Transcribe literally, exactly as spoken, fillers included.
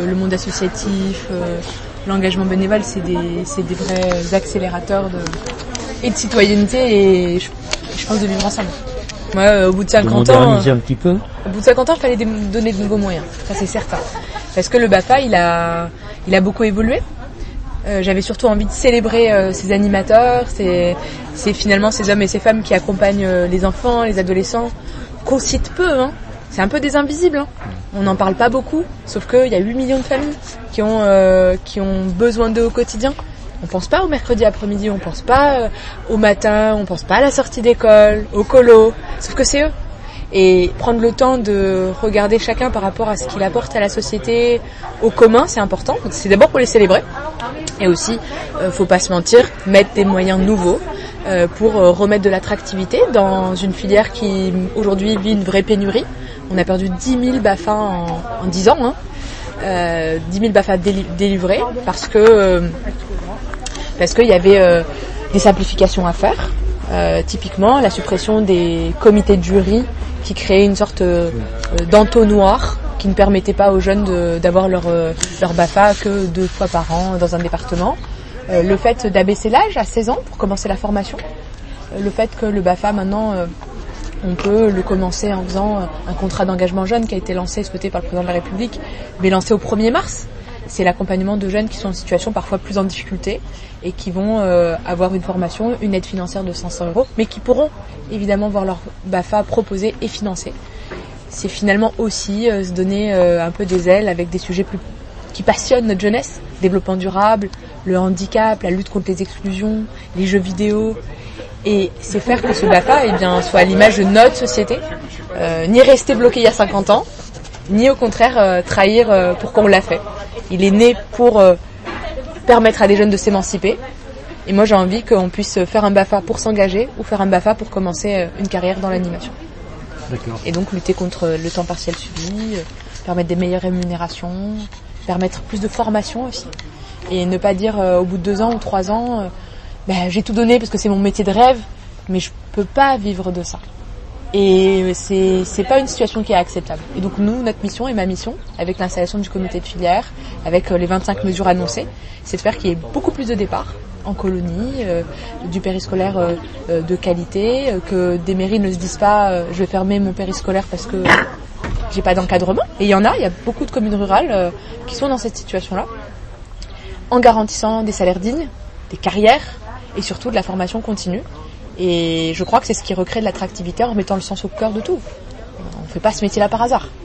le monde associatif, euh, l'engagement bénévole, c'est des, c'est des vrais accélérateurs de, et de citoyenneté et je, je pense de vivre ensemble. Moi, euh, au bout de cinquante ans, un petit peu. Au bout de cinquante ans, il fallait donner de nouveaux moyens. Ça, c'est certain. Parce que le B A F A, il a, il a beaucoup évolué. Euh, j'avais surtout envie de célébrer euh, ces animateurs, c'est, c'est finalement ces hommes et ces femmes qui accompagnent euh, les enfants, les adolescents, qu'on cite peu, hein. C'est un peu des invisibles, hein. On n'en parle pas beaucoup, sauf qu'il y a huit millions de familles qui ont, euh, qui ont besoin d'eux au quotidien. On pense pas au mercredi après-midi, on pense pas euh, au matin, on pense pas à la sortie d'école, au colo, sauf que c'est eux. Et prendre le temps de regarder chacun par rapport à ce qu'il apporte à la société, au commun, c'est important. C'est d'abord pour les célébrer. Et aussi, euh, faut pas se mentir, mettre des moyens nouveaux euh, pour euh, remettre de l'attractivité dans une filière qui aujourd'hui vit une vraie pénurie. On a perdu dix mille B A F A en, en dix ans, hein. euh, dix mille B A F A déli- délivrés parce que euh, parce qu'il y avait euh, des simplifications à faire. Euh, typiquement, la suppression des comités de jury qui créaient une sorte euh, d'entonnoir qui ne permettait pas aux jeunes de, d'avoir leur, euh, leur B A F A que deux fois par an dans un département. Euh, le fait d'abaisser l'âge à seize ans pour commencer la formation. Euh, le fait que le B A F A maintenant, euh, on peut le commencer en faisant euh, un contrat d'engagement jeune qui a été lancé, souhaité par le président de la République, mais lancé au premier mars. C'est l'accompagnement de jeunes qui sont en situation parfois plus en difficulté et qui vont euh, avoir une formation, une aide financière de cinq cents euros, mais qui pourront évidemment voir leur B A F A proposé et financé. C'est finalement aussi euh, se donner euh, un peu des ailes avec des sujets plus qui passionnent notre jeunesse, développement durable, le handicap, la lutte contre les exclusions, les jeux vidéo. Et c'est faire que ce B A F A eh bien, soit à l'image de notre société, euh, ni rester bloqué il y a cinquante ans, ni au contraire euh, trahir euh, pourquoi on l'a fait. Il est né pour euh, permettre à des jeunes de s'émanciper. Et moi, j'ai envie qu'on puisse faire un B A F A pour s'engager ou faire un B A F A pour commencer euh, une carrière dans l'animation. D'accord. Et donc lutter contre le temps partiel subi, euh, permettre des meilleures rémunérations, permettre plus de formation aussi. Et ne pas dire euh, au bout de deux ans ou trois ans, euh, ben, j'ai tout donné parce que c'est mon métier de rêve, mais je peux pas vivre de ça. Et c'est, c'est pas une situation qui est acceptable. Et donc nous, notre mission et ma mission, avec l'installation du comité de filière, avec les vingt-cinq mesures annoncées, c'est de faire qu'il y ait beaucoup plus de départs en colonie, euh, du périscolaire euh, euh, de qualité, euh, que des mairies ne se disent pas euh, je vais fermer mon périscolaire parce que j'ai pas d'encadrement. Et il y en a, il y a beaucoup de communes rurales euh, qui sont dans cette situation-là, en garantissant des salaires dignes, des carrières et surtout de la formation continue. Et je crois que c'est ce qui recrée de l'attractivité en remettant le sens au cœur de tout. On ne fait pas ce métier-là par hasard.